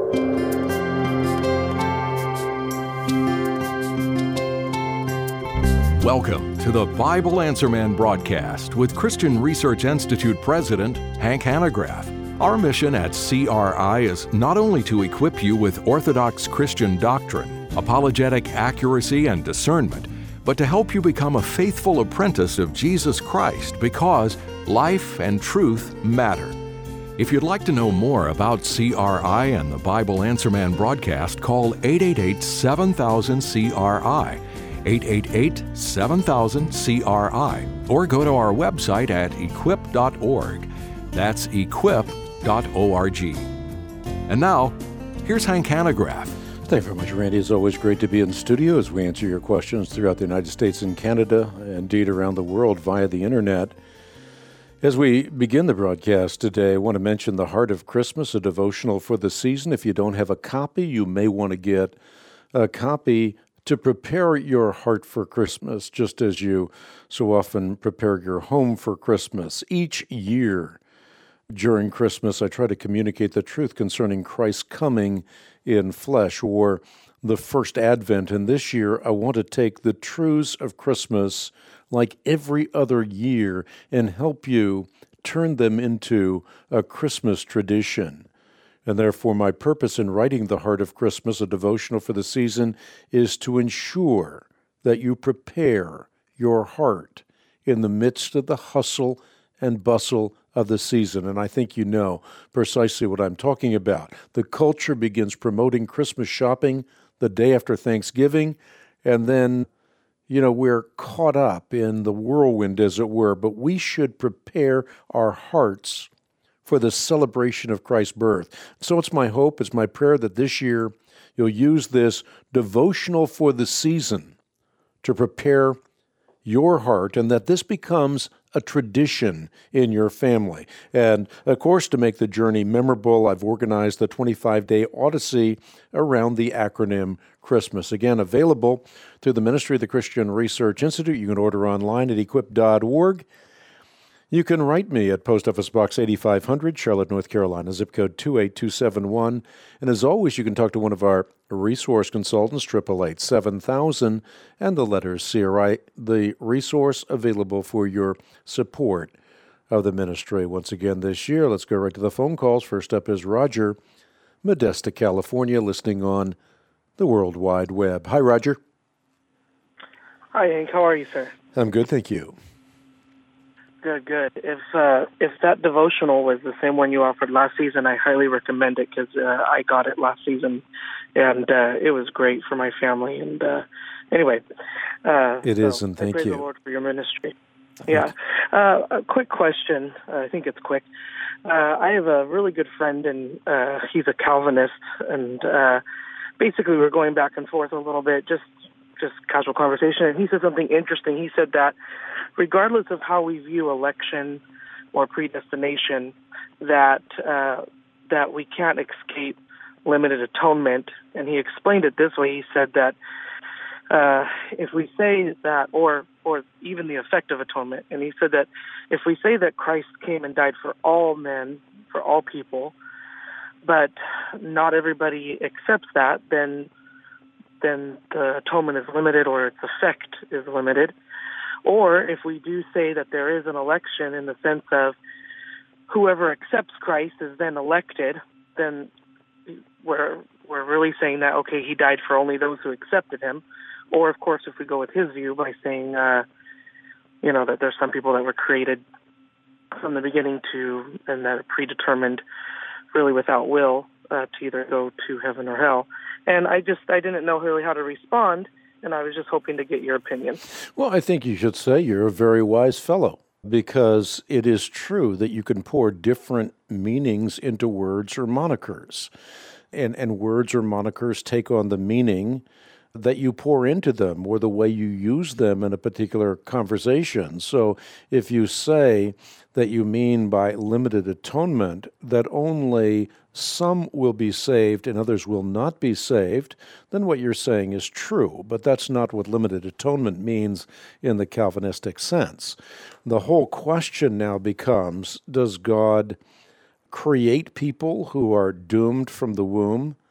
Welcome to the Bible Answer Man broadcast with Christian Research Institute President Hank Hanegraaff. Our mission at CRI is not only to equip you with orthodox Christian doctrine, apologetic accuracy, and discernment, but to help you become a faithful apprentice of Jesus Christ because life and truth matter. If you'd like to know more about CRI and the Bible Answer Man broadcast, call 888-7000-CRI. 888-7000-CRI, or go to our website at equip.org. That's equip.org. And now, here's Hank Hanegraaff. Thank you very much, Randy. It's always great to be in the studio as we answer your questions throughout the United States and Canada, indeed around the world via the internet. As we begin the broadcast today, I want to mention The Heart of Christmas, a devotional for the season. If you don't have a copy, you may want to get a copy to prepare your heart for Christmas, just as you so often prepare your home for Christmas. Each year during Christmas, I try to communicate the truth concerning Christ's coming in flesh, or the first Advent. And this year, I want to take the truths of Christmas like every other year and help you turn them into a Christmas tradition. And therefore, my purpose in writing The Heart of Christmas, a devotional for the season, is to ensure that you prepare your heart in the midst of the hustle and bustle of the season. And I think you know precisely what I'm talking about. The culture begins promoting Christmas shopping the day after Thanksgiving, and then, we're caught up in the whirlwind, as it were. But we should prepare our hearts for the celebration of Christ's birth. So it's my hope, it's my prayer that this year you'll use this devotional for the season to prepare your heart, and that this becomes a tradition in your family. And of course, to make the journey memorable, I've organized the 25-day Odyssey around the acronym Christmas. Again, available through the Ministry of the Christian Research Institute. You can order online at equip.org. You can write me at Post Office Box 8500, Charlotte, North Carolina, zip code 28271. And as always, you can talk to one of our resource consultants, 888-7000, and the letters CRI, the resource available for your support of the ministry. Once again this year, let's go right to the phone calls. First up is Roger, Modesto, California, listening on the World Wide Web. Hi, Roger. Hi, Hank. How are you, sir? I'm good, thank you. Good. If that devotional was the same one you offered last season, I highly recommend it because I got it last season, and it was great for my family. And anyway, it is, and thank you. Praise the Lord for your ministry. Yeah. A quick question. I think it's quick. I have a really good friend, and he's a Calvinist, and basically we're going back and forth a little bit, just casual conversation, and he said something interesting. He said that regardless of how we view election or predestination, that we can't escape limited atonement. And he explained it this way. He said that if we say that, or even the effect of atonement, and he said that if we say that Christ came and died for all men, for all people, but not everybody accepts that, then the atonement is limited, or its effect is limited. Or if we do say that there is an election in the sense of whoever accepts Christ is then elected, then we're really saying that, okay, he died for only those who accepted him. Or, of course, if we go with his view by saying, that there's some people that were created from the beginning and that are predetermined really without will to either go to heaven or hell. And I didn't know really how to respond, and I was just hoping to get your opinion. Well, I think you should say you're a very wise fellow, because it is true that you can pour different meanings into words or monikers. And words or monikers take on the meaning that you pour into them or the way you use them in a particular conversation. So if you say that you mean by limited atonement that only some will be saved and others will not be saved, then what you're saying is true. But that's not what limited atonement means in the Calvinistic sense. The whole question now becomes, does God create people who are doomed from the womb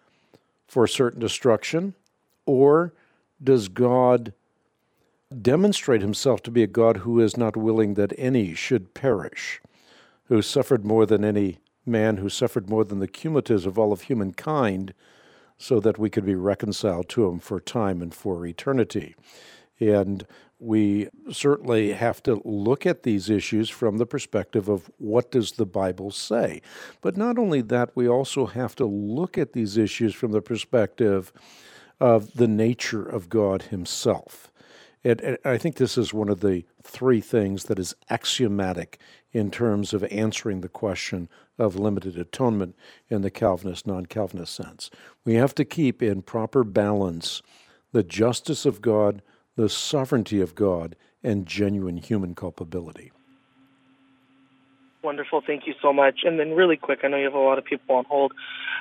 for certain destruction, or does God demonstrate himself to be a God who is not willing that any should perish, who suffered more than any man, who suffered more than the cumulatives of all of humankind, so that we could be reconciled to him for time and for eternity? And we certainly have to look at these issues from the perspective of what does the Bible say. But not only that, we also have to look at these issues from the perspective of the nature of God himself. And I think this is one of the three things that is axiomatic in terms of answering the question of limited atonement in the Calvinist, non-Calvinist sense. We have to keep in proper balance the justice of God, the sovereignty of God, and genuine human culpability. Wonderful. Thank you so much. And then really quick, I know you have a lot of people on hold.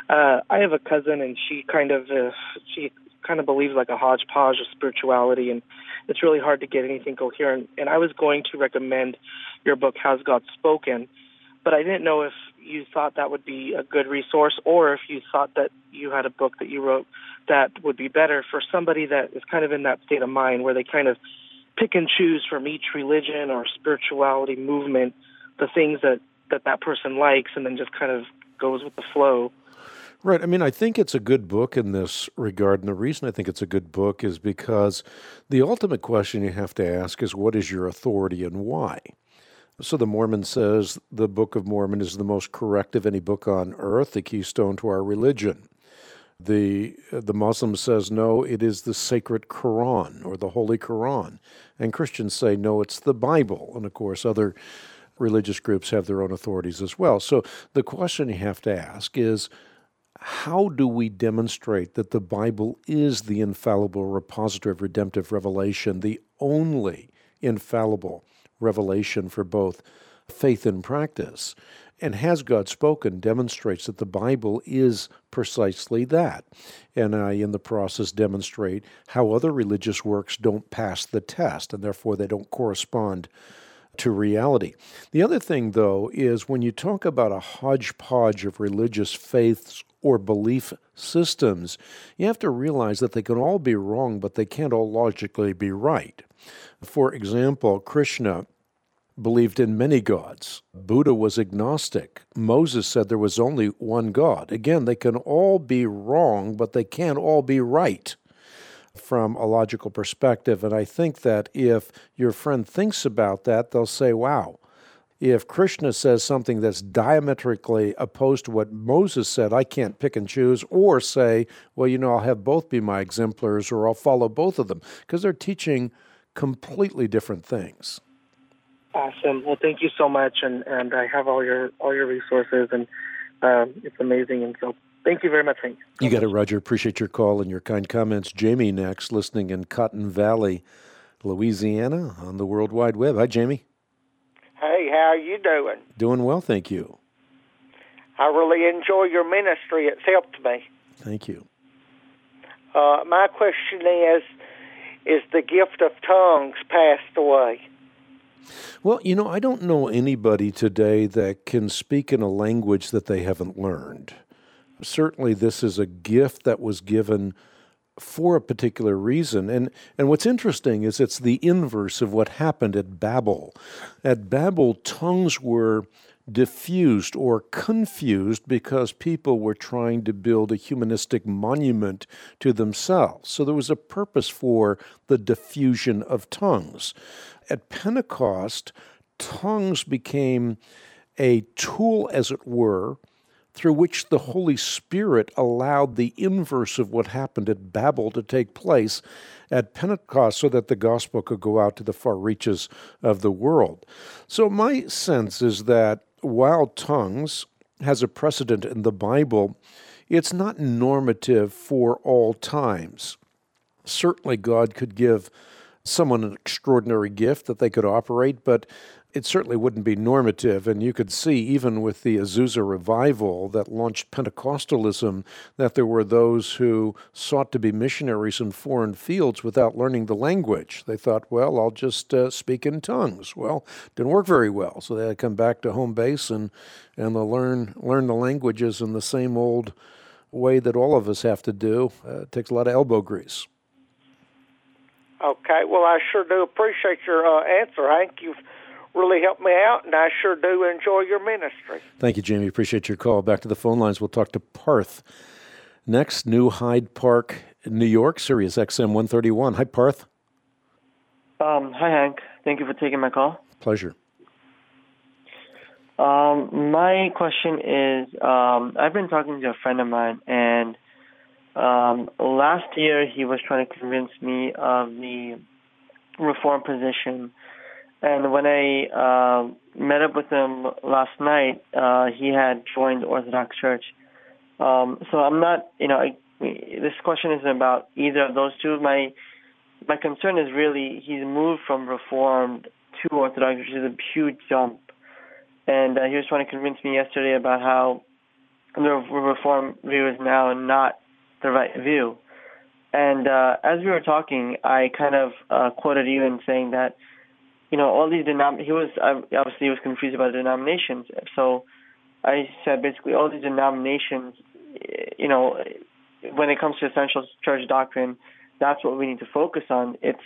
I have a cousin, and she kind of believes like a hodgepodge of spirituality, and it's really hard to get anything coherent. And I was going to recommend your book, Has God Spoken? But I didn't know if you thought that would be a good resource, or if you thought that you had a book that you wrote that would be better for somebody that is kind of in that state of mind where they kind of pick and choose from each religion or spirituality movement the things that person likes, and then just kind of goes with the flow. Right. I mean, I think it's a good book in this regard, and the reason I think it's a good book is because the ultimate question you have to ask is, what is your authority and why? So the Mormon says the Book of Mormon is the most correct of any book on earth, the keystone to our religion. The Muslim says, no, it is the sacred Quran or the Holy Quran. And Christians say, no, it's the Bible. And of course, other religious groups have their own authorities as well. So the question you have to ask is, how do we demonstrate that the Bible is the infallible repository of redemptive revelation, the only infallible revelation for both faith and practice? And Has God Spoken demonstrates that the Bible is precisely that. And I, in the process, demonstrate how other religious works don't pass the test, and therefore they don't correspond to reality. The other thing, though, is when you talk about a hodgepodge of religious faiths or belief systems, you have to realize that they can all be wrong, but they can't all logically be right. For example, Krishna believed in many gods. Buddha was agnostic. Moses said there was only one God. Again, they can all be wrong, but they can't all be right from a logical perspective. And I think that if your friend thinks about that, they'll say, wow, if Krishna says something that's diametrically opposed to what Moses said, I can't pick and choose, or say, well, I'll have both be my exemplars, or I'll follow both of them, because they're teaching completely different things. Awesome. Well, thank you so much, and I have all your resources, and it's amazing. And so, thank you very much, Hank. You got it, Roger. Appreciate your call and your kind comments. Jamie next, listening in Cotton Valley, Louisiana, on the World Wide Web. Hi, Jamie. Hey, how are you doing? Doing well, thank you. I really enjoy your ministry. It's helped me. Thank you. My question is the gift of tongues passed away? Well, I don't know anybody today that can speak in a language that they haven't learned. Certainly, this is a gift that was given for a particular reason. And what's interesting is it's the inverse of what happened at Babel. At Babel, tongues were diffused or confused because people were trying to build a humanistic monument to themselves. So there was a purpose for the diffusion of tongues. At Pentecost, tongues became a tool, as it were, through which the Holy Spirit allowed the inverse of what happened at Babel to take place at Pentecost so that the gospel could go out to the far reaches of the world. So my sense is that while tongues has a precedent in the Bible, it's not normative for all times. Certainly God could give someone an extraordinary gift that they could operate, but it certainly wouldn't be normative. And you could see, even with the Azusa revival that launched Pentecostalism, that there were those who sought to be missionaries in foreign fields without learning the language. They thought, well, I'll just speak in tongues. Well, didn't work very well. So they had to come back to home base and they'll learn the languages in the same old way that all of us have to do. It takes a lot of elbow grease. Okay, well, I sure do appreciate your answer, Hank. You've really helped me out, and I sure do enjoy your ministry. Thank you, Jamie. Appreciate your call. Back to the phone lines. We'll talk to Parth. Next, New Hyde Park, New York, Sirius XM 131. Hi, Parth. Hi, Hank. Thank you for taking my call. Pleasure. My question is, I've been talking to a friend of mine, and last year he was trying to convince me of the Reform position. And when I met up with him last night, he had joined the Orthodox Church. So I'm not, this question isn't about either of those two. My concern is really he's moved from Reformed to Orthodox, which is a huge jump. And he was trying to convince me yesterday about how the Reform view is now not the right view. And as we were talking, I kind of quoted you in saying that, all these he was confused about the denominations. So I said basically all these denominations, when it comes to essential church doctrine, that's what we need to focus on. It's,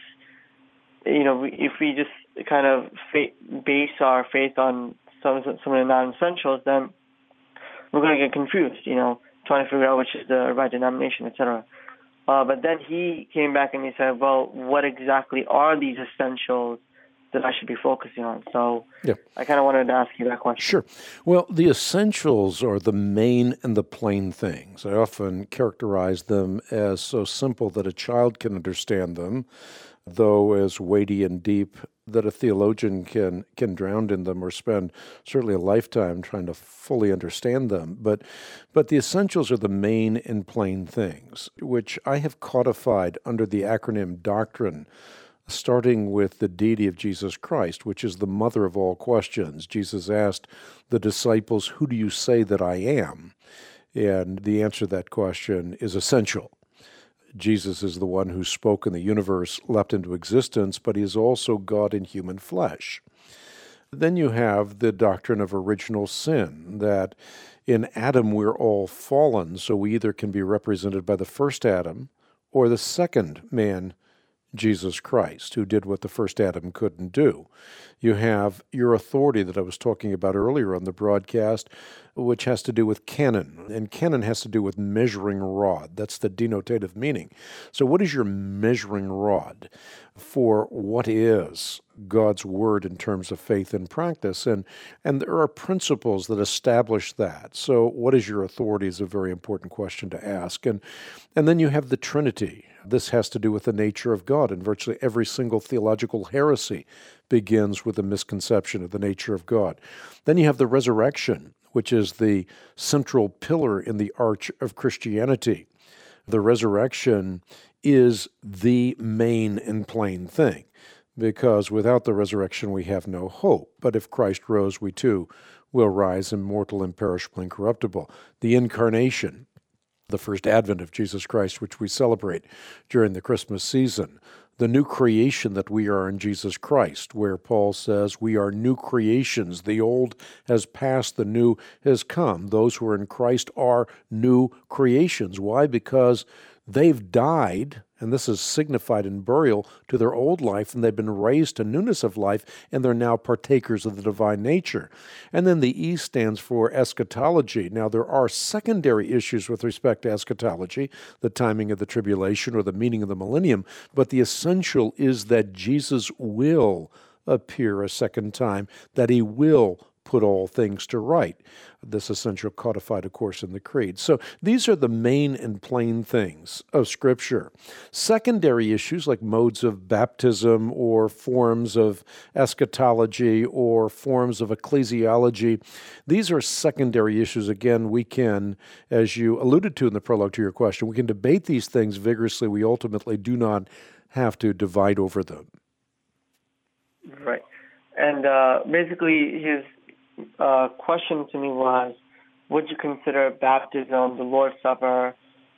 if we just kind of base our faith on some of the non-essentials, then we're going to get confused, trying to figure out which is the right denomination, etc. But then he came back and he said, well, what exactly are these essentials that I should be focusing on? So yeah. I kind of wanted to ask you that question. Sure. Well, the essentials are the main and the plain things. I often characterize them as so simple that a child can understand them, though as weighty and deep that a theologian can drown in them or spend certainly a lifetime trying to fully understand them. But the essentials are the main and plain things, which I have codified under the acronym doctrine, starting with the deity of Jesus Christ, which is the mother of all questions. Jesus asked the disciples, "Who do you say that I am?" And the answer to that question is essential. Jesus is the one who spoke and the universe leapt into existence, but he is also God in human flesh. Then you have the doctrine of original sin, that in Adam we're all fallen, so we either can be represented by the first Adam or the second man, Jesus Christ, who did what the first Adam couldn't do. You have your authority that I was talking about earlier on the broadcast, which has to do with canon. And canon has to do with measuring rod. That's the denotative meaning. So what is your measuring rod for what is God's word in terms of faith and practice? And there are principles that establish that. So what is your authority is a very important question to ask. And then you have the Trinity. This has to do with the nature of God, and virtually every single theological heresy begins with a misconception of the nature of God. Then you have the resurrection, which is the central pillar in the arch of Christianity. The resurrection is the main and plain thing, because without the resurrection we have no hope. But if Christ rose, we too will rise immortal, imperishable, incorruptible. The incarnation, the first advent of Jesus Christ, which we celebrate during the Christmas season, the new creation that we are in Jesus Christ, where Paul says we are new creations. The old has passed, the new has come. Those who are in Christ are new creations. Why? Because they've died, and this is signified in burial, to their old life, and they've been raised to newness of life, and they're now partakers of the divine nature. And then the E stands for eschatology. Now, there are secondary issues with respect to eschatology, the timing of the tribulation or the meaning of the millennium, but the essential is that Jesus will appear a second time, that he will put all things to right. This essential codified, of course, in the Creed. So these are the main and plain things of Scripture. Secondary issues like modes of baptism or forms of eschatology or forms of ecclesiology, these are secondary issues. Again, we can, as you alluded to in the prologue to your question, we can debate these things vigorously. We ultimately do not have to divide over them. Right. And basically his question to me was, would you consider baptism, the Lord's Supper,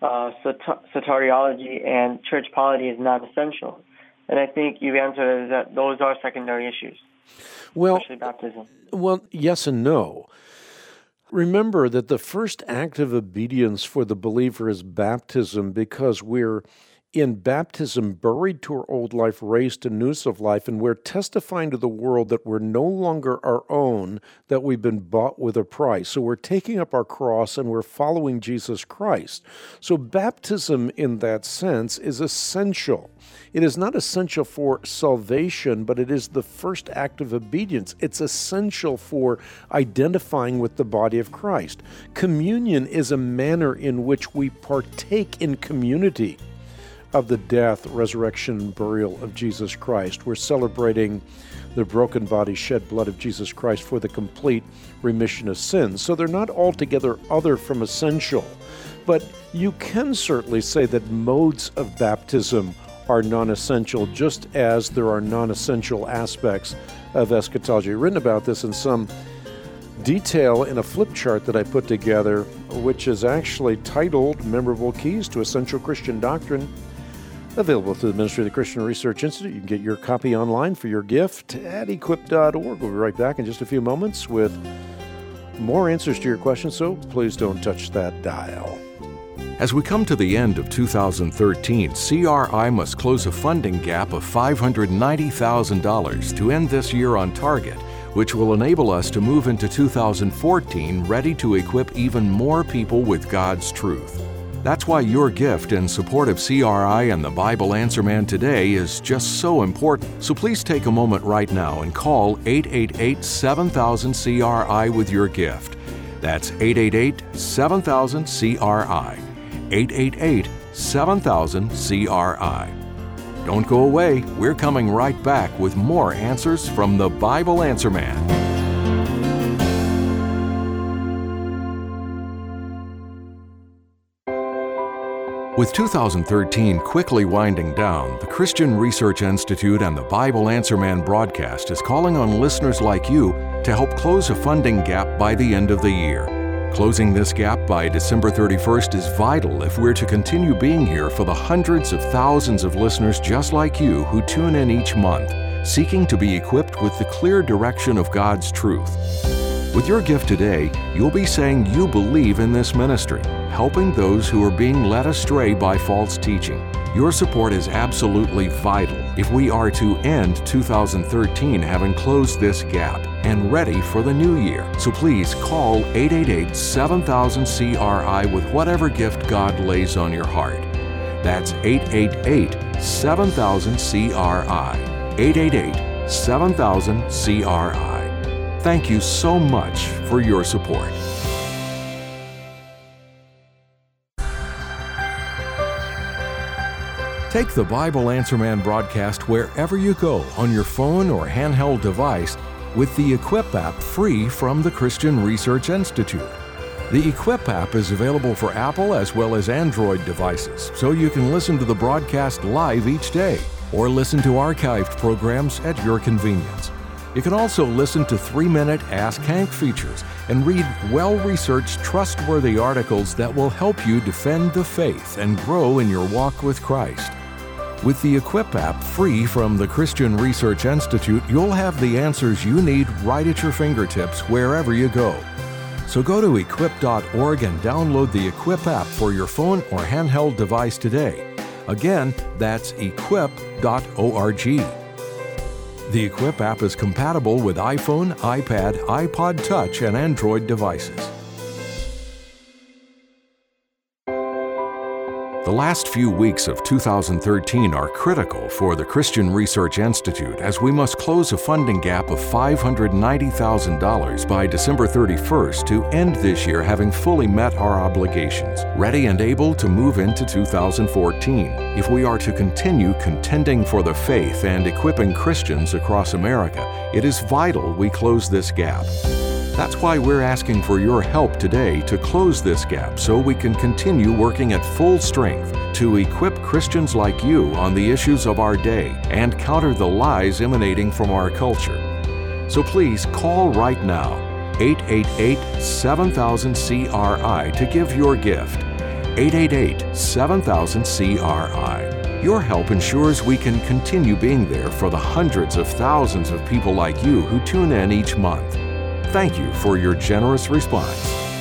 soteriology, and church polity as non-essential? And I think you've answered that those are secondary issues, especially baptism. Well, yes and no. remember that the first act of obedience for the believer is baptism, because we're in baptism buried to our old life, raised to newness of life, and we're testifying to the world that we're no longer our own, that we've been bought with a price. So we're taking up our cross and we're following Jesus Christ. So baptism in that sense is essential. It is not essential for salvation, but it is the first act of obedience. It's essential for identifying with the body of Christ. Communion is a manner in which we partake in community of the death, resurrection, and burial of Jesus Christ. We're celebrating the broken body, shed blood of Jesus Christ for the complete remission of sins. So they're not altogether other from essential. But you can certainly say that modes of baptism are non-essential, just as there are non-essential aspects of eschatology. I've written about this in some detail in a flip chart that I put together, which is actually titled Memorable Keys to Essential Christian Doctrine, available through the Ministry of the Christian Research Institute. You can get your copy online for your gift at equip.org. We'll be right back in just a few moments with more answers to your questions, so please don't touch that dial. As we come to the end of 2013, CRI must close a funding gap of $590,000 to end this year on target, which will enable us to move into 2014 ready to equip even more people with God's truth. That's why your gift in support of CRI and the Bible Answer Man today is just so important. So please take a moment right now and call 888-7000-CRI with your gift. That's 888-7000-CRI. 888-7000-CRI. Don't go away. We're coming right back with more answers from the Bible Answer Man. With 2013 quickly winding down, the Christian Research Institute and the Bible Answer Man broadcast is calling on listeners like you to help close a funding gap by the end of the year. Closing this gap by December 31st is vital if we're to continue being here for the hundreds of thousands of listeners just like you who tune in each month, seeking to be equipped with the clear direction of God's truth. With your gift today, you'll be saying you believe in this ministry, helping those who are being led astray by false teaching. Your support is absolutely vital if we are to end 2013 having closed this gap and ready for the new year. So please call 888-7000-CRI with whatever gift God lays on your heart. That's 888-7000-CRI. 888-7000-CRI. Thank you so much for your support. Take the Bible Answer Man broadcast wherever you go on your phone or handheld device with the Equip app free from the Christian Research Institute. The Equip app is available for Apple as well as Android devices, so you can listen to the broadcast live each day or listen to archived programs at your convenience. You can also listen to 3-minute Ask Hank features and read well-researched, trustworthy articles that will help you defend the faith and grow in your walk with Christ. With the Equip app free from the Christian Research Institute, you'll have the answers you need right at your fingertips wherever you go. So go to equip.org and download the Equip app for your phone or handheld device today. Again, that's equip.org. The Equip app is compatible with iPhone, iPad, iPod Touch, and Android devices. The last few weeks of 2013 are critical for the Christian Research Institute as we must close a funding gap of $590,000 by December 31st to end this year having fully met our obligations, ready and able to move into 2014. If we are to continue contending for the faith and equipping Christians across America, it is vital we close this gap. That's why we're asking for your help today to close this gap so we can continue working at full strength to equip Christians like you on the issues of our day and counter the lies emanating from our culture. So please call right now, 888-7000-CRI to give your gift. 888-7000-CRI. Your help ensures we can continue being there for the hundreds of thousands of people like you who tune in each month. Thank you for your generous response.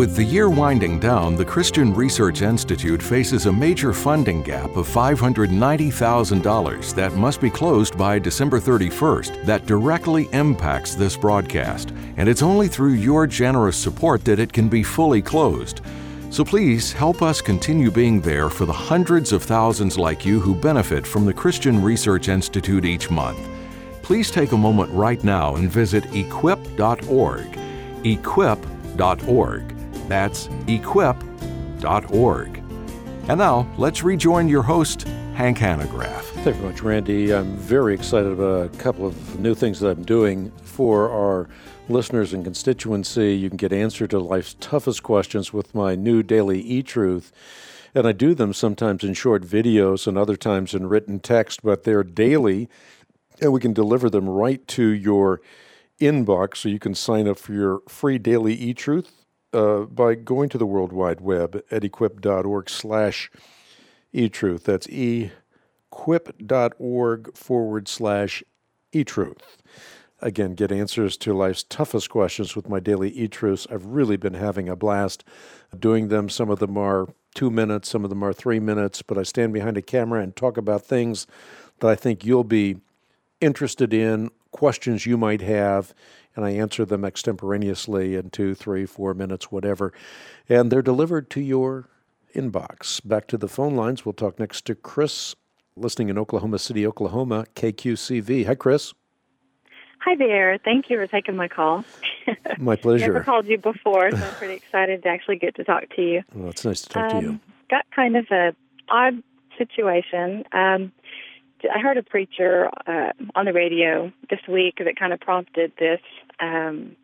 With the year winding down, the Christian Research Institute faces a major funding gap of $590,000 that must be closed by December 31st that directly impacts this broadcast, and it's only through your generous support that it can be fully closed. So please help us continue being there for the hundreds of thousands like you who benefit from the Christian Research Institute each month. Please take a moment right now and visit equip.org. Equip.org. That's equip.org. And now, let's rejoin your host, Hank Hanegraaff. Thank you very much, Randy. I'm very excited about a couple of new things that I'm doing for our listeners and constituency. You can get answer to life's toughest questions with my new daily e-Truth. And I do them sometimes in short videos and other times in written text, but they're daily, and we can deliver them right to your inbox, so you can sign up for your free daily e-Truth by going to the World Wide Web at equip.org/e-Truth. That's equip.org/e-Truth. Again, get answers to life's toughest questions with my daily e-Truths. I've really been having a blast doing them. Some of them are 2 minutes, some of them are 3 minutes, but I stand behind a camera and talk about things that I think you'll be interested in, questions you might have, and I answer them extemporaneously in 2, 3, 4 minutes, whatever. And they're delivered to your inbox. Back to the phone lines. We'll talk next to Chris, listening in Oklahoma City, Oklahoma, KQCV. Hi, Chris. Hi there. Thank you for taking my call. My pleasure. Never called you before, so I'm pretty excited to actually get to talk to you. Well, it's nice to talk to you. Got kind of a odd situation. I heard a preacher on the radio this week that kind of prompted this, and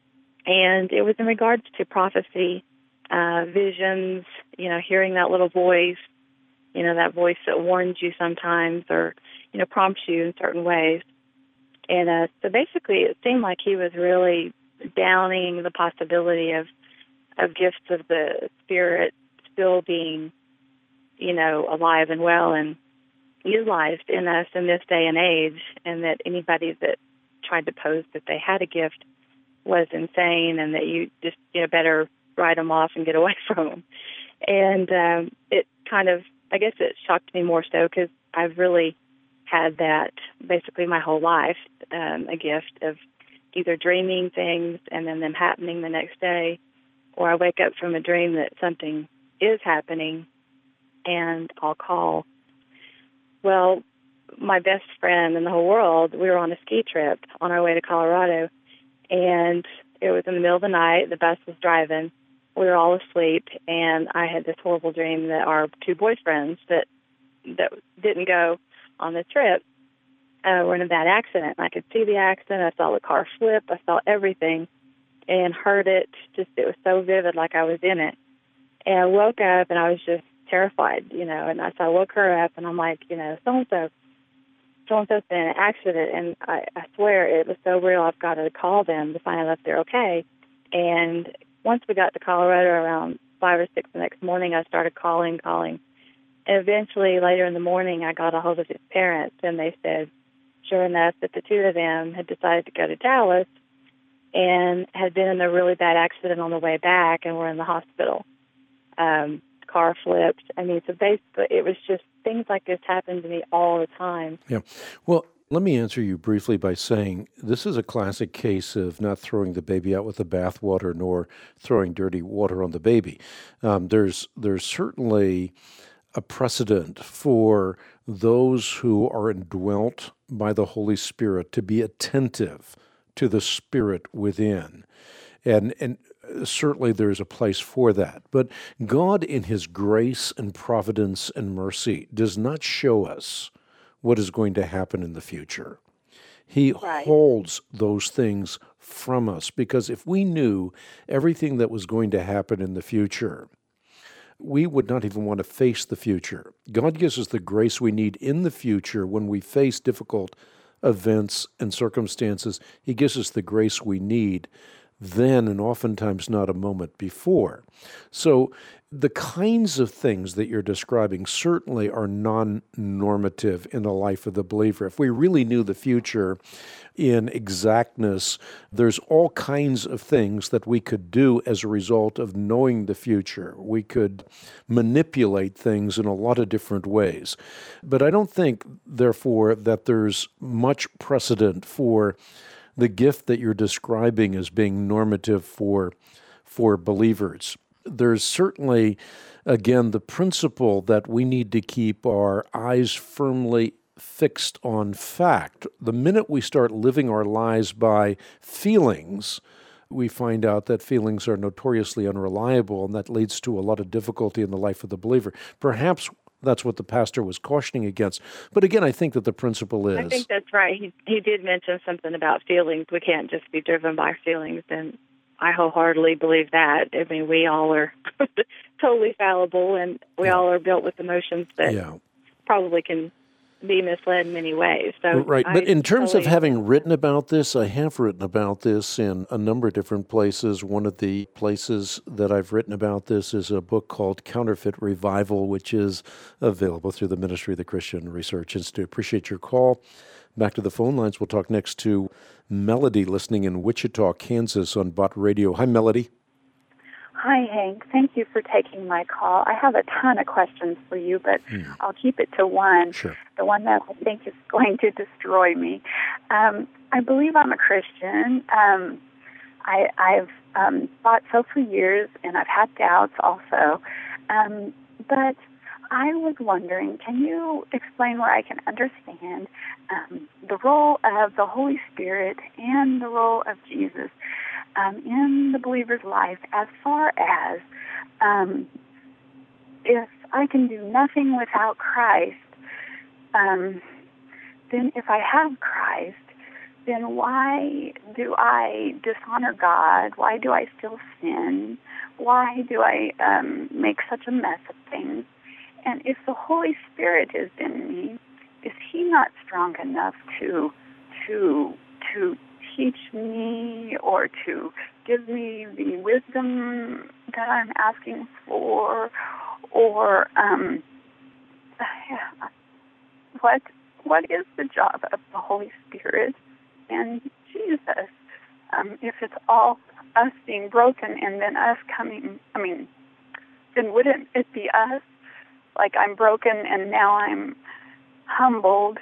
it was in regards to prophecy, visions, hearing that little voice, that voice that warns you sometimes or, prompts you in certain ways. And so basically it seemed like he was really downing the possibility of gifts of the Spirit still being, alive and well and utilized in us in this day and age, and that anybody that tried to pose that they had a gift was insane and that you just better write them off and get away from them. And it kind of, I guess it shocked me more so because I've really had that basically my whole life, a gift of either dreaming things and then them happening the next day, or I wake up from a dream that something is happening and I'll call. Well, my best friend in the whole world, we were on a ski trip on our way to Colorado, and it was in the middle of the night. The bus was driving. We were all asleep, and I had this horrible dream that our two boyfriends that didn't go on the trip were in a bad accident. I could see the accident. I saw the car flip. I saw everything and heard it. It was so vivid, like I was in it. And I woke up, and I was just terrified, and so I woke her up, and I'm like, so-and-so's been in an accident, and I swear it was so real, I've got to call them to find out if they're okay. And once we got to Colorado around 5 or 6 the next morning, I started calling. And eventually, later in the morning, I got a hold of his parents, and they said, sure enough, that the two of them had decided to go to Dallas and had been in a really bad accident on the way back and were in the hospital. Car flipped. So basically, it was just things like this happened to me all the time. Yeah. Well, let me answer you briefly by saying this is a classic case of not throwing the baby out with the bathwater nor throwing dirty water on the baby. There's certainly a precedent for those who are indwelt by the Holy Spirit to be attentive to the Spirit within. And certainly there's a place for that. But God, in His grace and providence and mercy, does not show us what is going to happen in the future. He holds those things from us, because if we knew everything that was going to happen in the future, we would not even want to face the future. God gives us the grace we need in the future when we face difficult events and circumstances. He gives us the grace we need then, and oftentimes not a moment before. So the kinds of things that you're describing certainly are non-normative in the life of the believer. If we really knew the future in exactness, there's all kinds of things that we could do as a result of knowing the future. We could manipulate things in a lot of different ways. But I don't think, therefore, that there's much precedent for the gift that you're describing as being normative for believers. There's certainly, again, the principle that we need to keep our eyes firmly fixed on fact. The minute we start living our lives by feelings, we find out that feelings are notoriously unreliable, and that leads to a lot of difficulty in the life of the believer. Perhaps that's what the pastor was cautioning against. But again, I think that the principle is... I think that's right. He did mention something about feelings. We can't just be driven by feelings, and I wholeheartedly believe that. I mean, we all are totally fallible, and we all are built with emotions that probably can be misled in many ways. So, right. But in terms of having written about this, I have written about this in a number of different places. One of the places that I've written about this is a book called Counterfeit Revival, which is available through the Ministry of the Christian Research Institute. Appreciate your call. Back to the phone lines. We'll talk next to Melody, listening in Wichita, Kansas on Bott Radio. Hi, Melody. Hi, Hank. Thank you for taking my call. I have a ton of questions for you, but I'll keep it to one, the one that I think is going to destroy me. I believe I'm a Christian. I've thought so for years, and I've had doubts also. But I was wondering, can you explain where I can understand the role of the Holy Spirit and the role of Jesus in the believer's life, as far as if I can do nothing without Christ, then if I have Christ, then why do I dishonor God? Why do I still sin? Why do I make such a mess of things? And if the Holy Spirit is in me, is He not strong enough to teach me or to give me the wisdom that I'm asking for? Or what is the job of the Holy Spirit and Jesus? If it's all us being broken and then us coming, then wouldn't it be us? Like, I'm broken and now I'm humbled.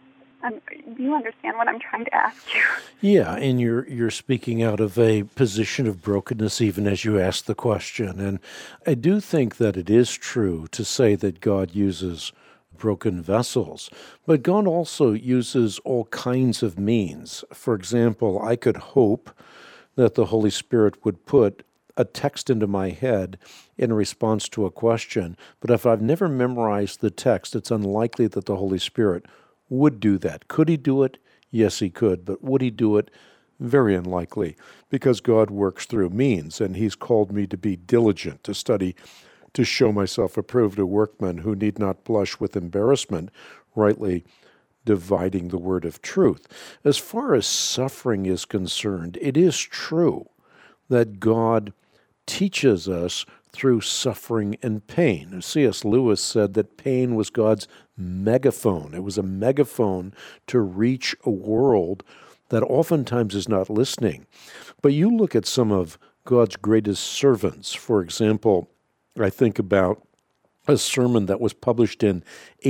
Do you understand what I'm trying to ask you? Yeah, and you're speaking out of a position of brokenness even as you ask the question. And I do think that it is true to say that God uses broken vessels, but God also uses all kinds of means. For example, I could hope that the Holy Spirit would put a text into my head in response to a question, but if I've never memorized the text, it's unlikely that the Holy Spirit would do that. Could He do it? Yes, He could, but would He do it? Very unlikely, because God works through means, and He's called me to be diligent, to study, to show myself approved, a workman who need not blush with embarrassment, rightly dividing the word of truth. As far as suffering is concerned, it is true that God teaches us through suffering and pain. C.S. Lewis said that pain was God's megaphone. It was a megaphone to reach a world that oftentimes is not listening. But you look at some of God's greatest servants. For example, I think about a sermon that was published in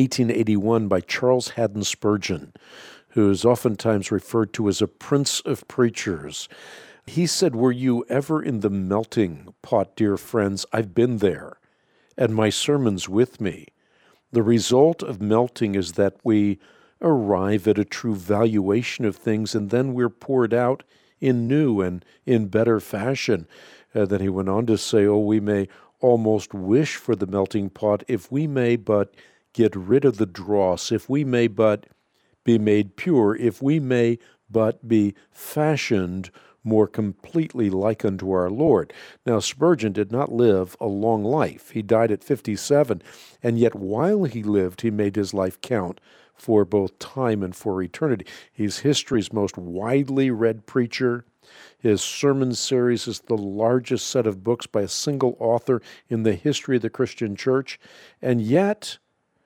1881 by Charles Haddon Spurgeon, who is oftentimes referred to as a prince of preachers. He said, "Were you ever in the melting pot, dear friends? I've been there, and my sermon's with me. The result of melting is that we arrive at a true valuation of things, and then we're poured out in new and in better fashion." Then he went on to say, "Oh, we may almost wish for the melting pot if we may but get rid of the dross, if we may but be made pure, if we may but be fashioned more completely like unto our Lord." Now, Spurgeon did not live a long life. He died at 57, and yet while he lived, he made his life count for both time and for eternity. He's history's most widely read preacher. His sermon series is the largest set of books by a single author in the history of the Christian church, and yet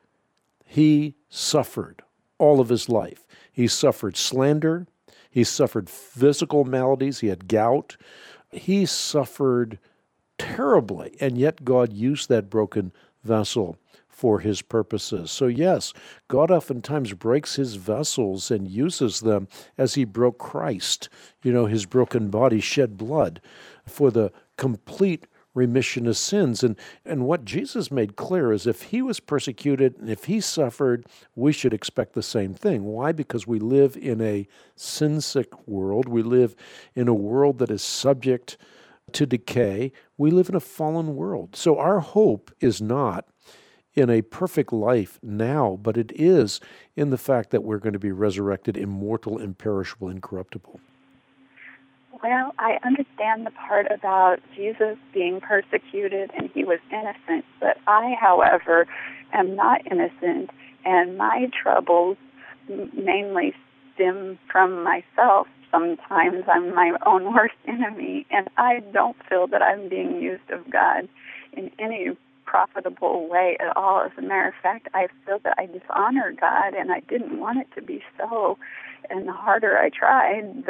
he suffered all of his life. He suffered slander. He suffered physical maladies. He had gout. He suffered terribly, and yet God used that broken vessel for his purposes. So yes, God oftentimes breaks his vessels and uses them as he broke Christ. His broken body shed blood for the complete remission of sins. And what Jesus made clear is if he was persecuted and if he suffered, we should expect the same thing. Why? Because we live in a sin-sick world. We live in a world that is subject to decay. We live in a fallen world. So our hope is not in a perfect life now, but it is in the fact that we're going to be resurrected, immortal, imperishable, incorruptible. Well, I understand the part about Jesus being persecuted and he was innocent, but I, however, am not innocent, and my troubles mainly stem from myself. Sometimes I'm my own worst enemy, and I don't feel that I'm being used of God in any profitable way at all. As a matter of fact, I feel that I dishonor God, and I didn't want it to be so. And the harder I tried,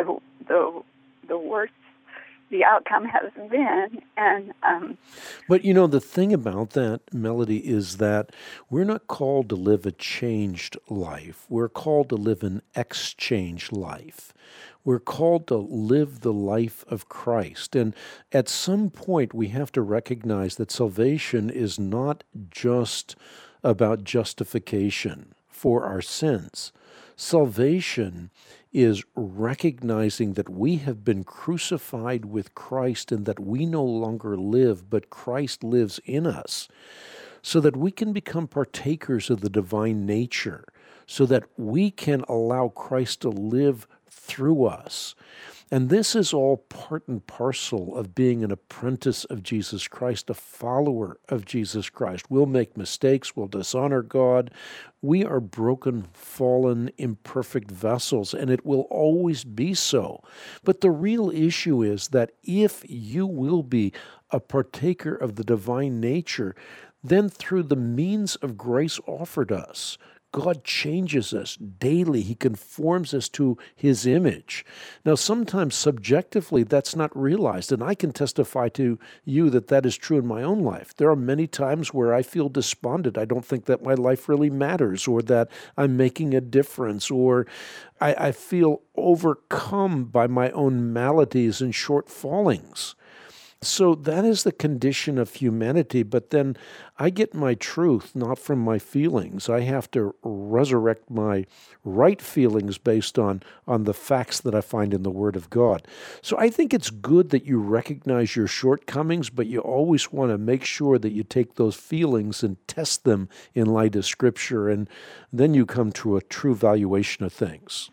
the worse the outcome has been. And but the thing about that, Melody, is that we're not called to live a changed life. We're called to live an exchanged life. We're called to live the life of Christ. And at some point, we have to recognize that salvation is not just about justification for our sins. Salvation is recognizing that we have been crucified with Christ and that we no longer live, but Christ lives in us, so that we can become partakers of the divine nature, so that we can allow Christ to live through us. And this is all part and parcel of being an apprentice of Jesus Christ, a follower of Jesus Christ. We'll make mistakes, we'll dishonor God. We are broken, fallen, imperfect vessels, and it will always be so. But the real issue is that if you will be a partaker of the divine nature, then through the means of grace offered us, God changes us daily. He conforms us to his image. Now, sometimes subjectively, that's not realized, and I can testify to you that that is true in my own life. There are many times where I feel despondent. I don't think that my life really matters, or that I'm making a difference, or I feel overcome by my own maladies and shortfallings. So that is the condition of humanity, but then I get my truth not from my feelings. I have to resurrect my right feelings based on the facts that I find in the Word of God. So I think it's good that you recognize your shortcomings, but you always want to make sure that you take those feelings and test them in light of Scripture, and then you come to a true valuation of things.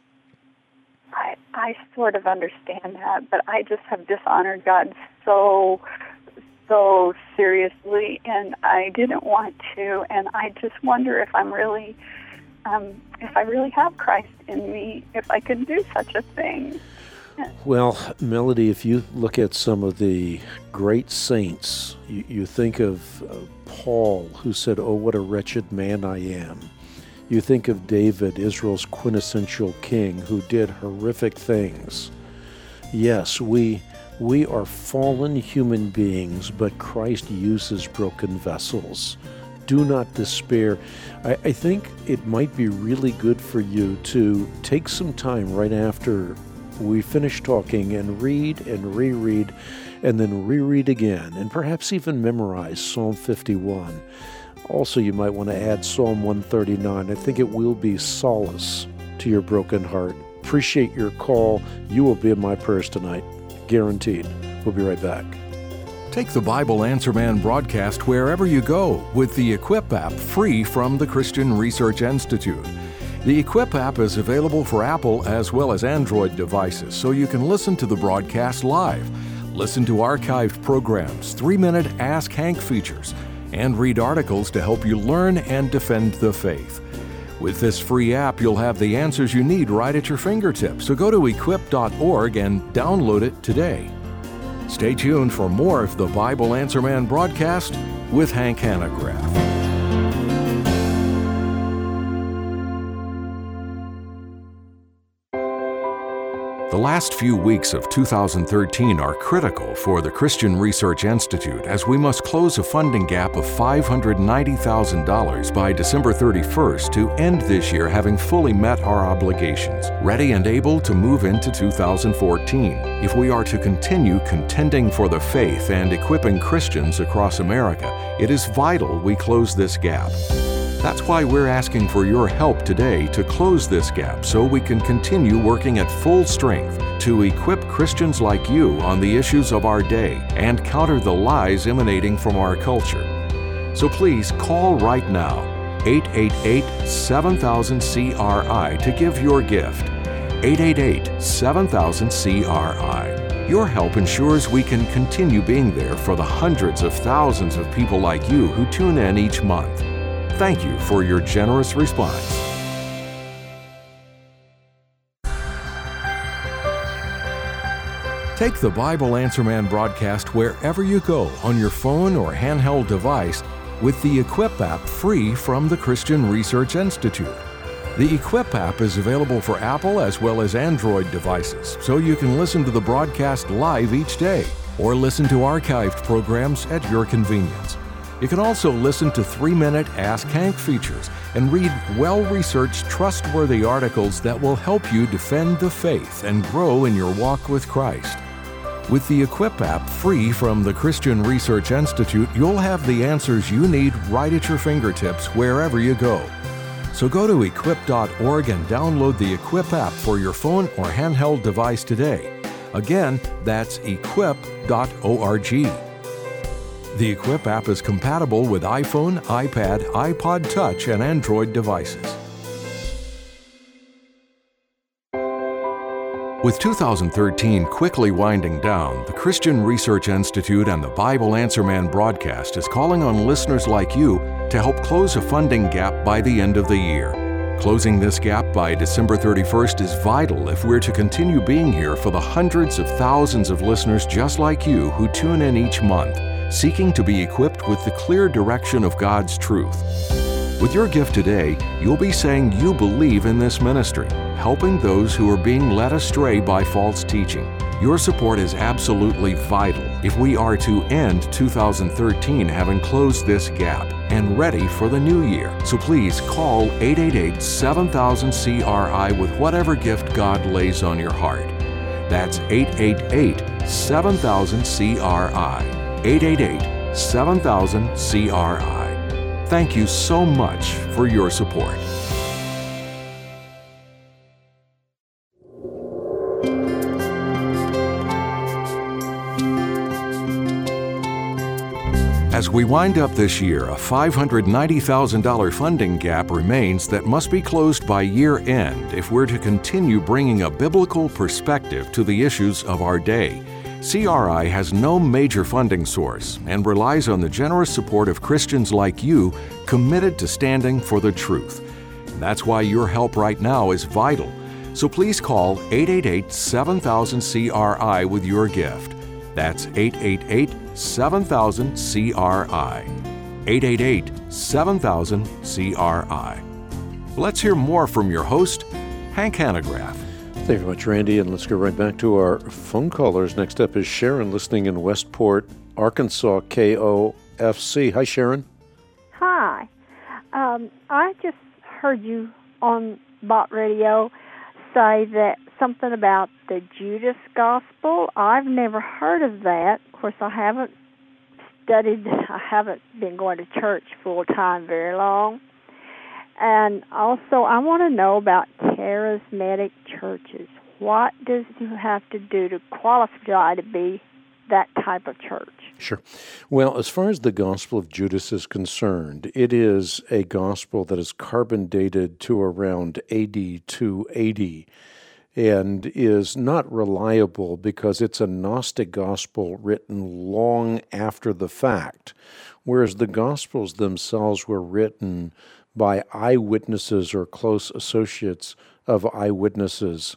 I sort of understand that, but I just have dishonored God so seriously, and I didn't want to, and I just wonder if I'm really, if I really have Christ in me, if I could do such a thing. Well, Melody, if you look at some of the great saints, you think of Paul, who said, "Oh, what a wretched man I am." You think of David, Israel's quintessential king, who did horrific things. Yes, we are fallen human beings, but Christ uses broken vessels. Do not despair. I think it might be really good for you to take some time right after we finish talking and read and reread, and then reread again, and perhaps even memorize Psalm 51. Also, you might want to add Psalm 139. I think it will be solace to your broken heart. Appreciate your call. You will be in my prayers tonight. Guaranteed. We'll be right back. Take the Bible Answer Man broadcast wherever you go with the Equip app, free from the Christian Research Institute. The Equip app is available for Apple as well as Android devices, so you can listen to the broadcast live, listen to archived programs, 3-minute Ask Hank features, and read articles to help you learn and defend the faith. With this free app, you'll have the answers you need right at your fingertips. So go to equip.org and download it today. Stay tuned for more of the Bible Answer Man broadcast with Hank Hanegraaff. The last few weeks of 2013 are critical for the Christian Research Institute as we must close a funding gap of $590,000 by December 31st to end this year having fully met our obligations, ready and able to move into 2014. If we are to continue contending for the faith and equipping Christians across America, it is vital we close this gap. That's why we're asking for your help today to close this gap so we can continue working at full strength to equip Christians like you on the issues of our day and counter the lies emanating from our culture. So please call right now, 888-7000-CRI to give your gift. 888-7000-CRI. Your help ensures we can continue being there for the hundreds of thousands of people like you who tune in each month. Thank you for your generous response. Take the Bible Answer Man broadcast wherever you go on your phone or handheld device with the Equip app free from the Christian Research Institute. The Equip app is available for Apple as well as Android devices, so you can listen to the broadcast live each day or listen to archived programs at your convenience. You can also listen to 3-minute Ask Hank features and read well-researched, trustworthy articles that will help you defend the faith and grow in your walk with Christ. With the Equip app free from the Christian Research Institute, you'll have the answers you need right at your fingertips wherever you go. So go to equip.org and download the Equip app for your phone or handheld device today. Again, that's equip.org. The Equip app is compatible with iPhone, iPad, iPod Touch, and Android devices. With 2013 quickly winding down, the Christian Research Institute and the Bible Answer Man broadcast is calling on listeners like you to help close a funding gap by the end of the year. Closing this gap by December 31st is vital if we're to continue being here for the hundreds of thousands of listeners just like you who tune in each month, seeking to be equipped with the clear direction of God's truth. With your gift today, you'll be saying you believe in this ministry, helping those who are being led astray by false teaching. Your support is absolutely vital if we are to end 2013 having closed this gap and ready for the new year. So please call 888-7000-CRI with whatever gift God lays on your heart. That's 888-7000-CRI. 888-7000-CRI. Thank you so much for your support. As we wind up this year, a $590,000 funding gap remains that must be closed by year end if we're to continue bringing a biblical perspective to the issues of our day. CRI has no major funding source and relies on the generous support of Christians like you committed to standing for the truth. And that's why your help right now is vital. So please call 888-7000-CRI with your gift. That's 888-7000-CRI. 888-7000-CRI. Let's hear more from your host, Hank Hanegraaff. Thank you very much, Randy, and let's go right back to our phone callers. Next up is Sharon, listening in Westport, Arkansas, KOFC. Hi, Sharon. Hi. I just heard you on Bot Radio say that something about the Judas Gospel. I've never heard of that. Of course, I haven't been going to church full time very long. And also, I want to know about charismatic churches. What does you have to do to qualify to be that type of church? Sure. Well, as far as the Gospel of Judas is concerned, it is a gospel that is carbon dated to around AD 280 and is not reliable because it's a Gnostic gospel written long after the fact, whereas the Gospels themselves were written by eyewitnesses or close associates of eyewitnesses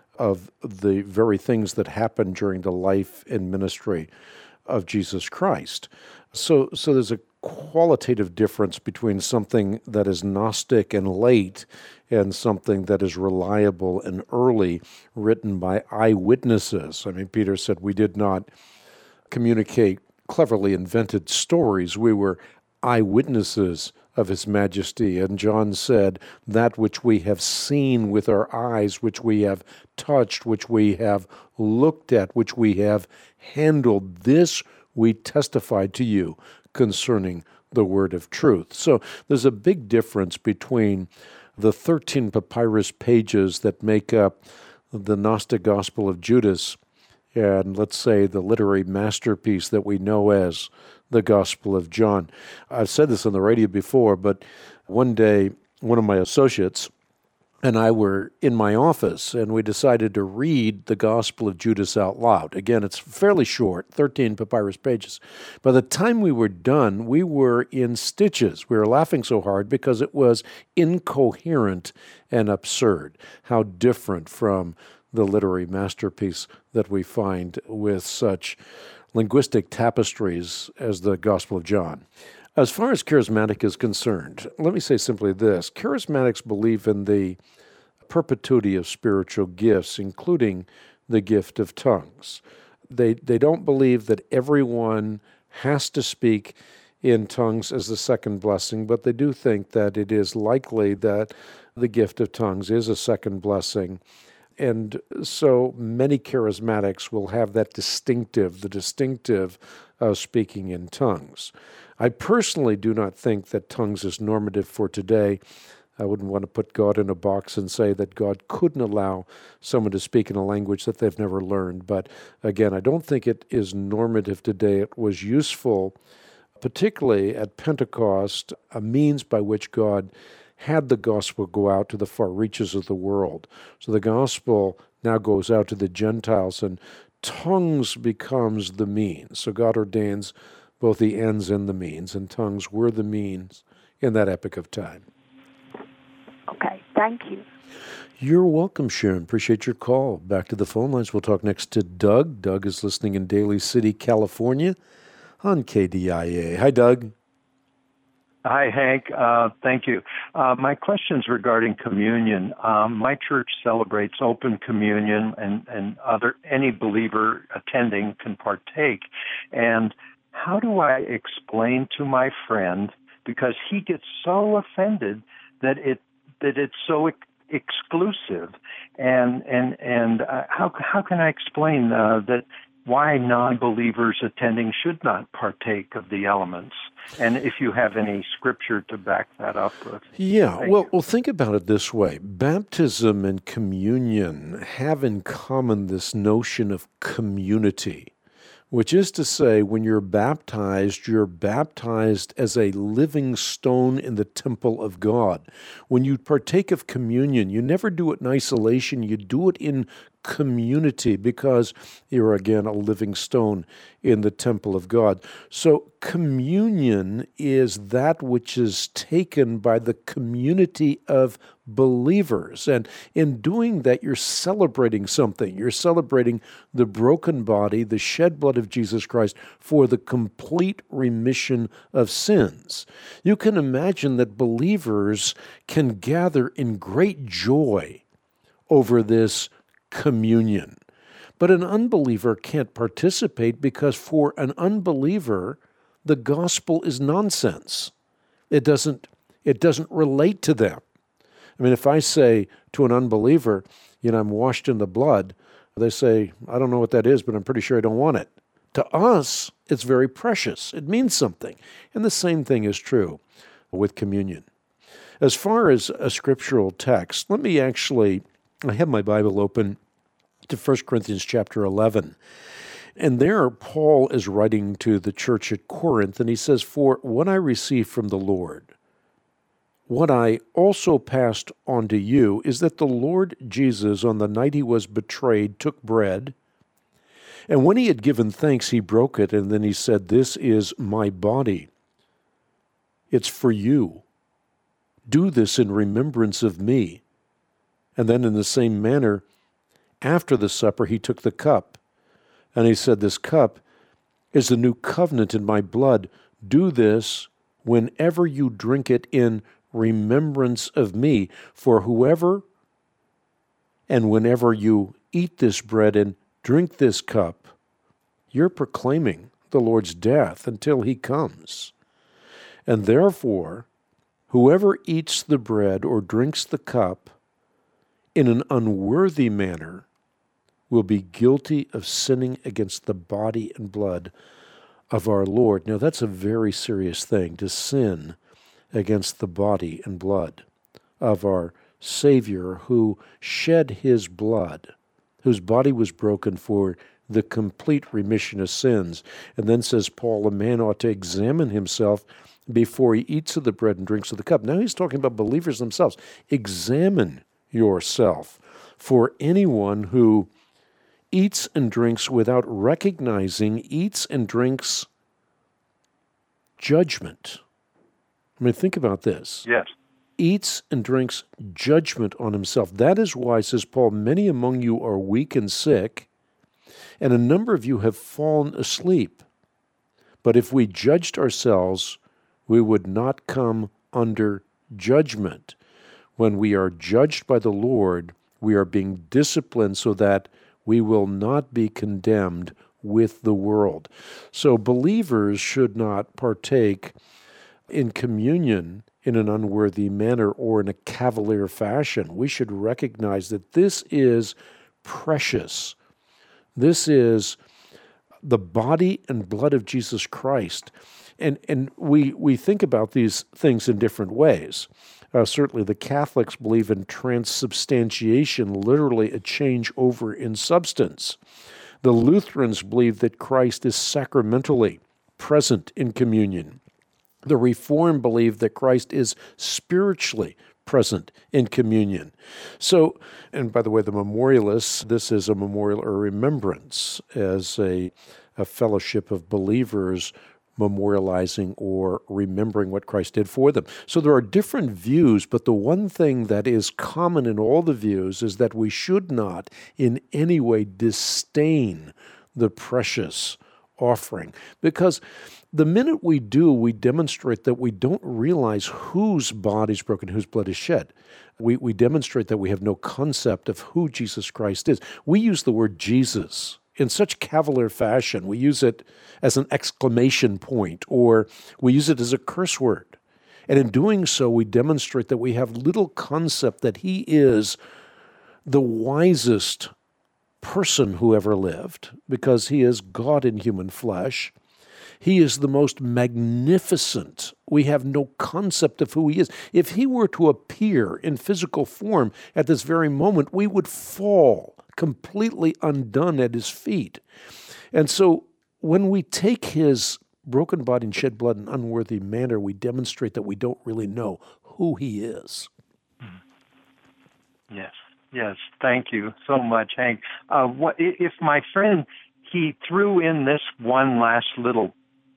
of the very things that happened during the life and ministry of Jesus Christ. So there's a qualitative difference between something that is Gnostic and late and something that is reliable and early, written by eyewitnesses. I mean, Peter said we did not communicate cleverly invented stories. We were eyewitnesses of His Majesty. And John said, that which we have seen with our eyes, which we have touched, which we have looked at, which we have handled, this we testified to you concerning the word of truth. So there's a big difference between the 13 papyrus pages that make up the Gnostic Gospel of Judas and, let's say, the literary masterpiece that we know as the Gospel of John. I've said this on the radio before, but one day, one of my associates and I were in my office, and we decided to read the Gospel of Judas out loud. Again, it's fairly short, 13 papyrus pages. By the time we were done, we were in stitches. We were laughing so hard because it was incoherent and absurd. How different from the literary masterpiece that we find with such linguistic tapestries as the Gospel of John. As far as charismatic is concerned, let me say simply this. Charismatics believe in the perpetuity of spiritual gifts, including the gift of tongues. They don't believe that everyone has to speak in tongues as the second blessing, but they do think that it is likely that the gift of tongues is a second blessing. And so many charismatics will have that the distinctive of speaking in tongues. I personally do not think that tongues is normative for today. I wouldn't want to put God in a box and say that God couldn't allow someone to speak in a language that they've never learned. But again, I don't think it is normative today. It was useful, particularly at Pentecost, a means by which God had the gospel go out to the far reaches of the world. So the gospel now goes out to the Gentiles, and tongues becomes the means. So God ordains both the ends and the means, and tongues were the means in that epoch of time. Okay, thank you. You're welcome, Sharon. Appreciate your call. Back to the phone lines. We'll talk next to Doug. Doug is listening in Daly City, California on KDIA. Hi, Doug. Hi, Hank. Thank you. My question's regarding communion. My church celebrates open communion, and any believer attending can partake. And how do I explain to my friend, because he gets so offended that it's so exclusive, and how can I explain that why non-believers attending should not partake of the elements? And if you have any scripture to back that up with. Yeah, well, think about it this way. Baptism and communion have in common this notion of community, which is to say, when you're baptized as a living stone in the temple of God. When you partake of communion, you never do it in isolation, you do it in community, because you're, again, a living stone in the temple of God. So communion is that which is taken by the community of believers. And in doing that, you're celebrating something. You're celebrating the broken body, the shed blood of Jesus Christ for the complete remission of sins. You can imagine that believers can gather in great joy over this communion. But an unbeliever can't participate because for an unbeliever, the gospel is nonsense. It doesn't relate to them. I mean, if I say to an unbeliever, I'm washed in the blood, they say, I don't know what that is, but I'm pretty sure I don't want it. To us, it's very precious. It means something. And the same thing is true with communion. As far as a scriptural text, I have my Bible open to 1 Corinthians chapter 11. And there Paul is writing to the church at Corinth, and he says, "For what I received from the Lord, what I also passed on to you, is that the Lord Jesus, on the night he was betrayed, took bread, and when he had given thanks, he broke it, and then he said, 'This is my body. It's for you. do this in remembrance of me. And then in the same manner, after the supper, he took the cup, and he said, this cup is the new covenant in my blood. Do this whenever you drink it in remembrance of me. For whoever and whenever you eat this bread and drink this cup, you're proclaiming the Lord's death until he comes. And therefore, whoever eats the bread or drinks the cup in an unworthy manner will be guilty of sinning against the body and blood of our Lord. Now, that's a very serious thing, to sin against the body and blood of our Savior, who shed his blood, whose body was broken for the complete remission of sins. And then says Paul, a man ought to examine himself before he eats of the bread and drinks of the cup. Now he's talking about believers themselves. Examine yourself, for anyone who eats and drinks without recognizing, eats and drinks judgment. I mean, think about this. Yes. Eats and drinks judgment on himself. That is why, says Paul, many among you are weak and sick, and a number of you have fallen asleep. But if we judged ourselves, we would not come under judgment. When we are judged by the Lord, we are being disciplined so that we will not be condemned with the world. So believers should not partake in communion in an unworthy manner or in a cavalier fashion. We should recognize that this is precious. This is the body and blood of Jesus Christ. And we think about these things in different ways. Certainly the Catholics believe in transubstantiation, literally a change over in substance. The Lutherans believe that Christ is sacramentally present in communion. The Reformed believe that Christ is spiritually present in communion. So, and by the way, the Memorialists, this is a memorial or remembrance as a fellowship of believers memorializing or remembering what Christ did for them. So there are different views, but the one thing that is common in all the views is that we should not in any way disdain the precious offering, because the minute we do, we demonstrate that we don't realize whose body is broken, whose blood is shed. We demonstrate that we have no concept of who Jesus Christ is. We use the word Jesus in such cavalier fashion. We use it as an exclamation point, or we use it as a curse word. And in doing so, we demonstrate that we have little concept that he is the wisest person who ever lived, because he is God in human flesh. He is the most magnificent. We have no concept of who he is. If he were to appear in physical form at this very moment, we would fall completely undone at his feet. And so when we take his broken body and shed blood in an unworthy manner, we demonstrate that we don't really know who he is. Yes. Thank you so much, Hank. If my friend, he threw in this one last little,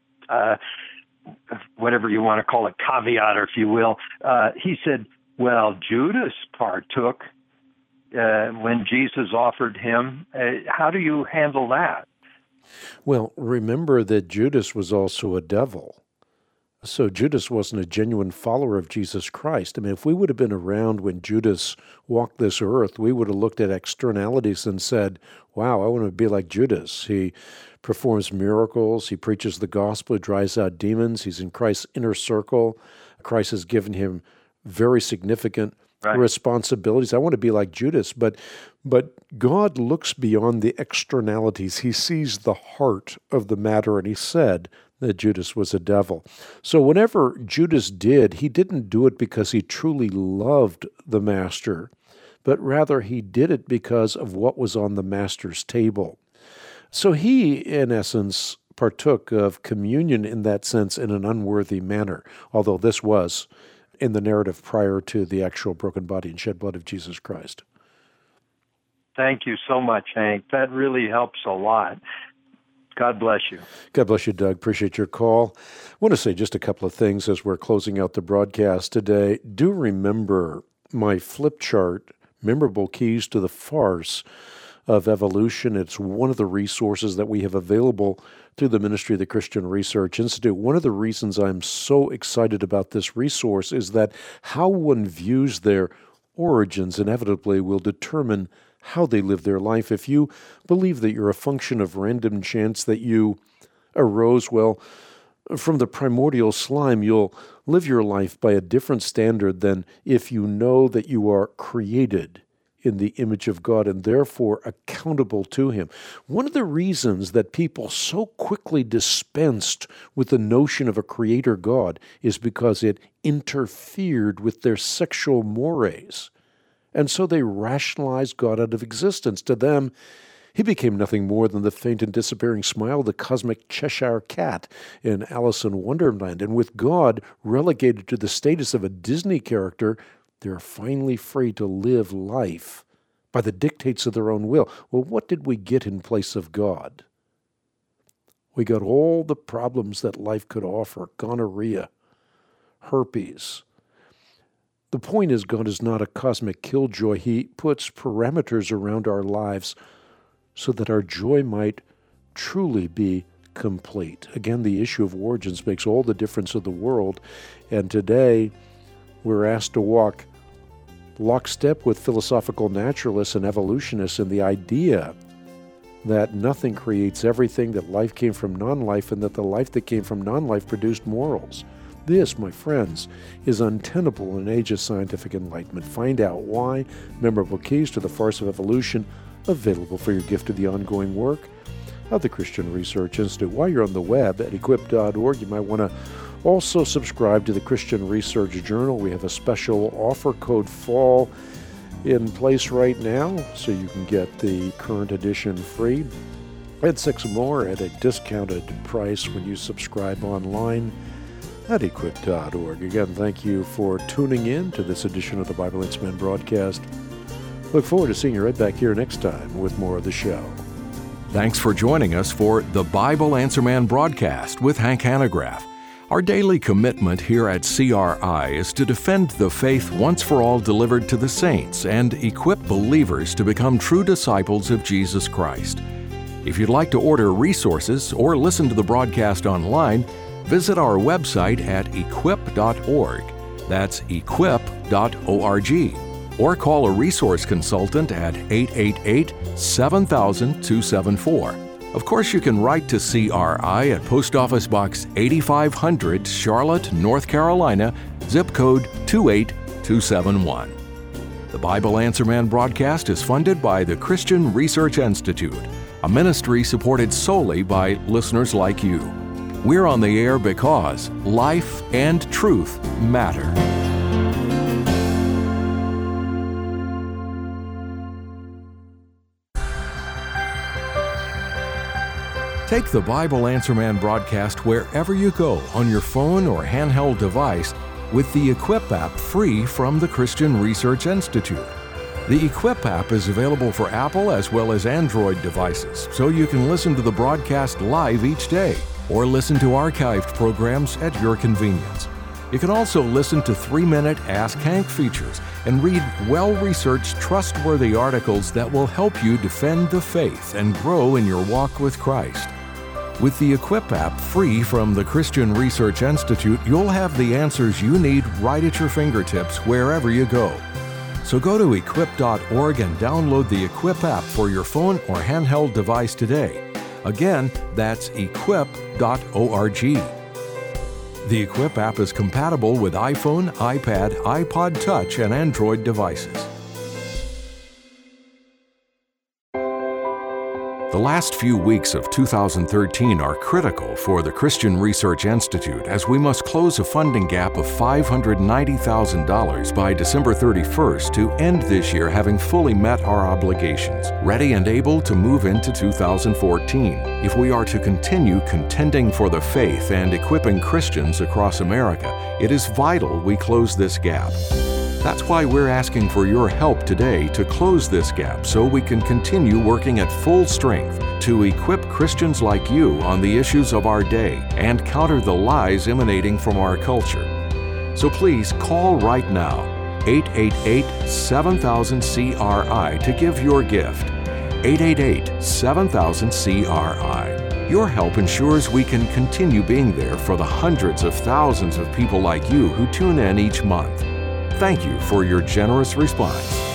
whatever you want to call it, caveat, or if you will, he said, well, Judas partook when Jesus offered him. How do you handle that? Well, remember that Judas was also a devil. So Judas wasn't a genuine follower of Jesus Christ. I mean, if we would have been around when Judas walked this earth, we would have looked at externalities and said, wow, I want to be like Judas. He performs miracles, he preaches the gospel, he drives out demons, he's in Christ's inner circle. Christ has given him very significant responsibilities. I want to be like Judas, but God looks beyond the externalities. He sees the heart of the matter, and he said that Judas was a devil. So whatever Judas did, he didn't do it because he truly loved the master, but rather he did it because of what was on the master's table. So he, in essence, partook of communion in that sense in an unworthy manner, although this was in the narrative prior to the actual broken body and shed blood of Jesus Christ. Thank you so much, Hank. That really helps a lot. God bless you. God bless you, Doug. Appreciate your call. I want to say just a couple of things as we're closing out the broadcast today. Do remember my flip chart, Memorable Keys to the Farce of Evolution. It's one of the resources that we have available through the ministry of the Christian Research Institute. One of the reasons I'm so excited about this resource is that how one views their origins inevitably will determine how they live their life. If you believe that you're a function of random chance, that you arose, well, from the primordial slime, you'll live your life by a different standard than if you know that you are created in the image of God and therefore accountable to Him. One of the reasons that people so quickly dispensed with the notion of a creator God is because it interfered with their sexual mores. And so they rationalized God out of existence. To them, He became nothing more than the faint and disappearing smile of the cosmic Cheshire Cat in Alice in Wonderland. And with God relegated to the status of a Disney character, they're finally free to live life by the dictates of their own will. Well, what did we get in place of God? We got all the problems that life could offer: gonorrhea, herpes. The point is, God is not a cosmic killjoy. He puts parameters around our lives so that our joy might truly be complete. Again, the issue of origins makes all the difference in the world. And today, we're asked to walk lockstep with philosophical naturalists and evolutionists in the idea that nothing creates everything, that life came from non-life, and that the life that came from non-life produced morals. This, my friends, is untenable in an age of scientific enlightenment. Find out why. Memorable Keys to the Farce of Evolution, available for your gift to the ongoing work of the Christian Research Institute. While you're on the web at equip.org, you might want to also subscribe to the Christian Research Journal. We have a special offer code FALL in place right now, so you can get the current edition free and 6 more at a discounted price when you subscribe online at equip.org. Again, thank you for tuning in to this edition of the Bible Answer Man broadcast. Look forward to seeing you right back here next time with more of the show. Thanks for joining us for the Bible Answer Man broadcast with Hank Hanegraaff. Our daily commitment here at CRI is to defend the faith once for all delivered to the saints and equip believers to become true disciples of Jesus Christ. If you'd like to order resources or listen to the broadcast online, visit our website at equip.org. That's equip.org. Or call a resource consultant at 888-7000-274. Of course, you can write to CRI at Post Office Box 8500, Charlotte, North Carolina, zip code 28271. The Bible Answer Man broadcast is funded by the Christian Research Institute, a ministry supported solely by listeners like you. We're on the air because life and truth matter. Take the Bible Answer Man broadcast wherever you go on your phone or handheld device with the Equip app free from the Christian Research Institute. The Equip app is available for Apple as well as Android devices, so you can listen to the broadcast live each day or listen to archived programs at your convenience. You can also listen to 3-minute Ask Hank features and read well-researched, trustworthy articles that will help you defend the faith and grow in your walk with Christ. With the Equip app free from the Christian Research Institute, you'll have the answers you need right at your fingertips wherever you go. So go to equip.org and download the Equip app for your phone or handheld device today. Again, that's equip.org. The Equip app is compatible with iPhone, iPad, iPod Touch, and Android devices. The last few weeks of 2013 are critical for the Christian Research Institute as we must close a funding gap of $590,000 by December 31st to end this year having fully met our obligations, ready and able to move into 2014. If we are to continue contending for the faith and equipping Christians across America, it is vital we close this gap. That's why we're asking for your help today to close this gap so we can continue working at full strength to equip Christians like you on the issues of our day and counter the lies emanating from our culture. So please call right now, 888-7000-CRI to give your gift. 888-7000-CRI. Your help ensures we can continue being there for the hundreds of thousands of people like you who tune in each month. Thank you for your generous response.